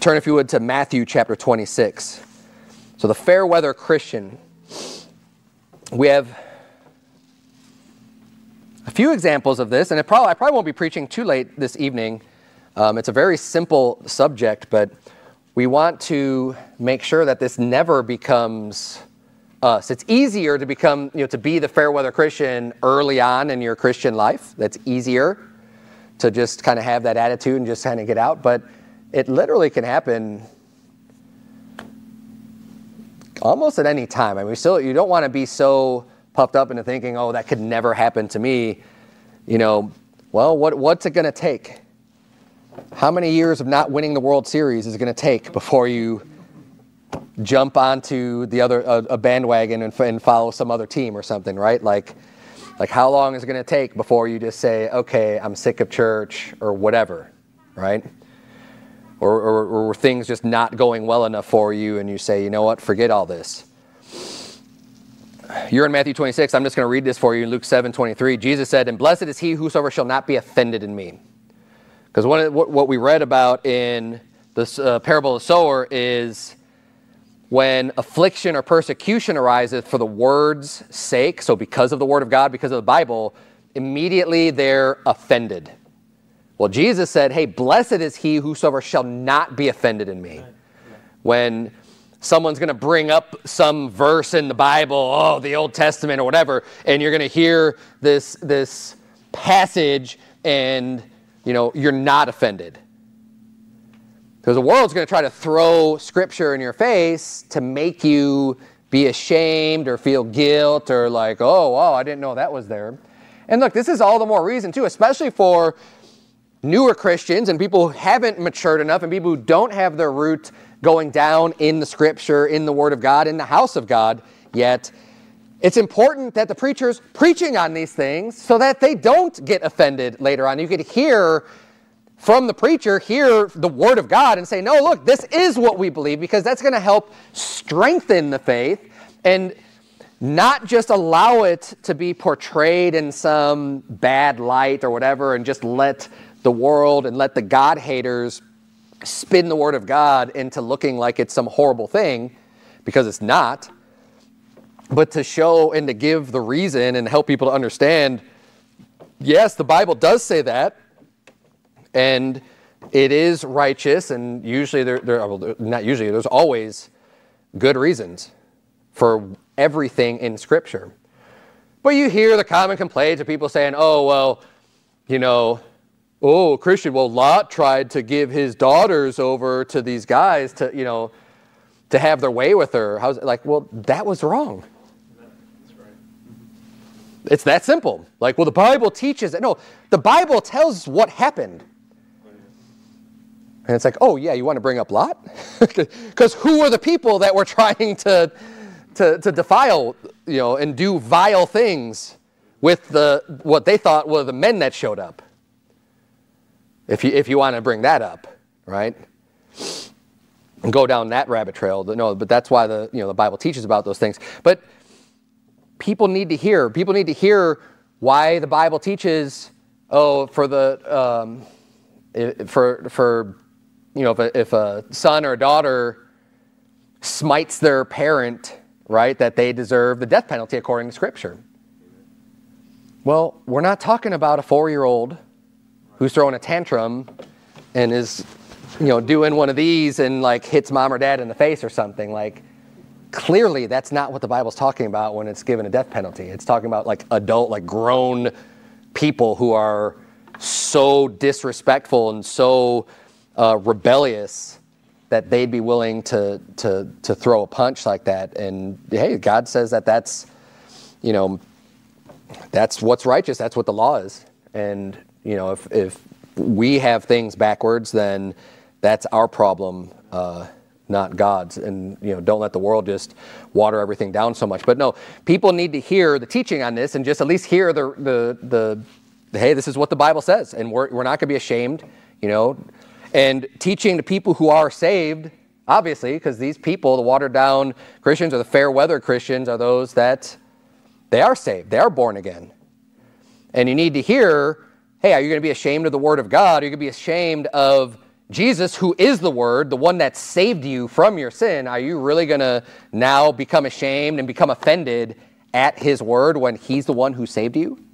Turn, if you would, to Matthew chapter 26. So the fair weather Christian. We have a few examples of this, and I probably won't be preaching too late this evening. It's a very simple subject, but we want to make sure that this never becomes us. It's easier to become, to be the fair weather Christian early on in your Christian life. That's easier to just kind of have that attitude and just kind of get out, but it literally can happen almost at any time. I mean, you don't want to be so puffed up into thinking, oh, that could never happen to me. Well, what's it going to take? How many years of not winning the World Series is it going to take before you jump onto the other a bandwagon and follow some other team or something, right? Like how long is it going to take before you just say, okay, I'm sick of church or whatever, right? Or things just not going well enough for you and you say, you know what, forget all this. You're in Matthew 26. I'm just going to read this for you in Luke 7:23. Jesus said, "And blessed is he whosoever shall not be offended in me." Because what we read about in this parable of the sower is when affliction or persecution arises for the word's sake, so because of the word of God, because of the Bible, immediately they're offended. Well, Jesus said, hey, blessed is he whosoever shall not be offended in me. When someone's going to bring up some verse in the Bible, the Old Testament or whatever, and you're going to hear this passage and you're not offended. Because the world's going to try to throw scripture in your face to make you be ashamed or feel guilt or like, I didn't know that was there. And look, this is all the more reason too, especially for newer Christians and people who haven't matured enough and people who don't have their root going down in the scripture, in the word of God, in the house of God yet. It's important that the preacher's preaching on these things so that they don't get offended later on. You could hear from the preacher, hear the word of God and say, no, look, this is what we believe, because that's going to help strengthen the faith and not just allow it to be portrayed in some bad light or whatever and just let the world and let the God haters spin the word of God into looking like it's some horrible thing, because it's not. But to show and to give the reason and help people to understand, yes, the Bible does say that, and it is righteous, and usually there's always good reasons for everything in Scripture. But you hear the common complaints of people saying, Christian, Lot tried to give his daughters over to these guys to have their way with her. That was wrong. It's that simple. The Bible teaches it. No, the Bible tells what happened. And it's like, you want to bring up Lot? Because who were the people that were trying to defile, and do vile things with what they thought were the men that showed up? If you want to bring that up, right? And go down that rabbit trail. No, but that's why the Bible teaches about those things. But people need to hear why the Bible teaches, if a son or a daughter smites their parent, right, that they deserve the death penalty according to Scripture. Well, we're not talking about a 4-year-old who's throwing a tantrum and is, doing one of these and hits mom or dad in the face or something. Clearly that's not what the Bible's talking about when it's given a death penalty. It's talking about adult, grown people who are so disrespectful and so rebellious that they'd be willing to throw a punch like that. And hey, God says that's what's righteous. That's what the law is. And if we have things backwards, then that's our problem, not God's. And don't let the world just water everything down so much. But no, people need to hear the teaching on this and just at least hear the hey, this is what the Bible says, and we're not going to be ashamed, and teaching the people who are saved, obviously, because these people, the watered down Christians or the fair weather Christians, are those that they are saved, they are born again. And you need to hear, hey, are you going to be ashamed of the word of God? Are you going to be ashamed of Jesus, who is the Word, the one that saved you from your sin, are you really going to now become ashamed and become offended at his word when he's the one who saved you?